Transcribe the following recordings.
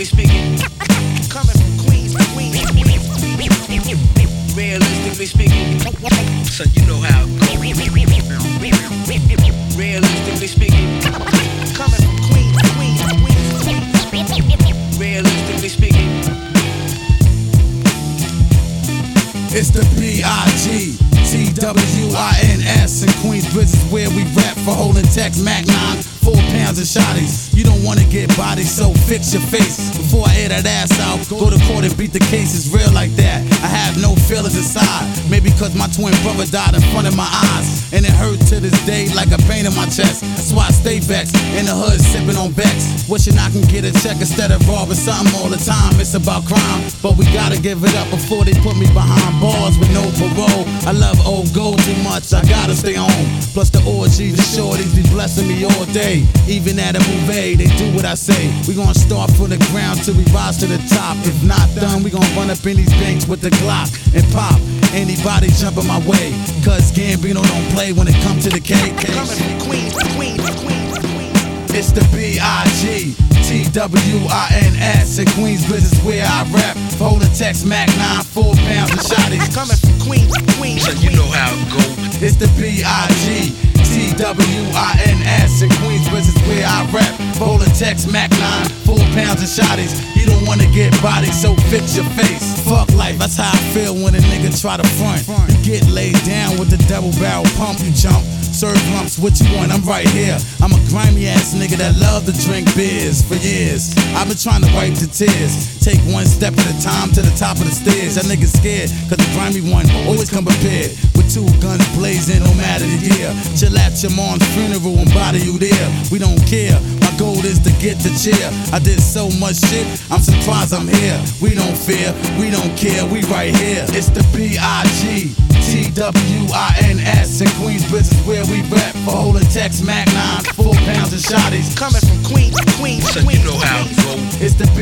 Realistically speaking, coming from Queens, realistically speaking, so you know how it goes. Realistically speaking, coming from Queens, realistically speaking. It's the B-I-G-T-W-I-N-S. And Queensbridge is where we rap for holding Tex Mac 9, 4 pounds of shotties. You don't wanna get bodied, so fix your face. Before I air that ass out, go to court and beat the case. It's real like that. I have no feelings inside. Maybe cause my twin brother died in front of my eyes, and it hurt to this day like a pain in my chest. That's why I stay vexed in the hood sipping on Bex, wishing I can get a check instead of robbing something all the time. It's about crime, but we gotta give it up before they put me behind bars with no parole. I love old gold too much, I gotta stay home. Plus the orgies, the shorties be blessing me all day. Even at a movie, they do what I say. We gon' start from the ground till we rise to the top. If not done, we gon' run up in these banks with the Glock and pop anybody jumping my way. Cause Gambino don't play when it comes to the cake. It's the B-I-G-T-W-I-N-S. And Queensbridge is where I rap. Holding Tex Mac 9, 4 pounds of shotties. Coming from Queens, so you know how it goes. It's the B-I-G-T-W-I-N-S. And Queensbridge is where I rap. Holding Tex Mac 9, 4 pounds of shotties. You don't wanna get bodied, so fix your face. Fuck life, that's how I feel when a nigga try to front. You get laid down with the double barrel pump, you jump. Serve lumps, what you want, I'm right here. I'm a grimy ass nigga that love to drink beers for years. I've been trying to wipe the tears. Take one step at a time to the top of the stairs. That nigga scared, cause the grimy one always come prepared. With 2 guns blazing, no matter the year. Chill at your mom's funeral and body you there. We don't care, my goal is to get the cheer. I did so much shit, I'm surprised I'm here. We don't fear, we don't care, we right here. It's the B-I-G-T-W-I-N-S. And Queensbridge is where we rap for holding Tex Mac 9, 4 pounds of shotties. Coming from Queens, so you know how it goes. It's the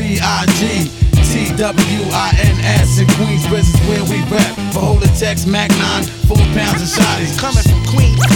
B-I-G-T-W-I-N-S. And Queensbridge is where we rap for holding Tex Mac 9, 4 pounds of shotties. Coming from Queens,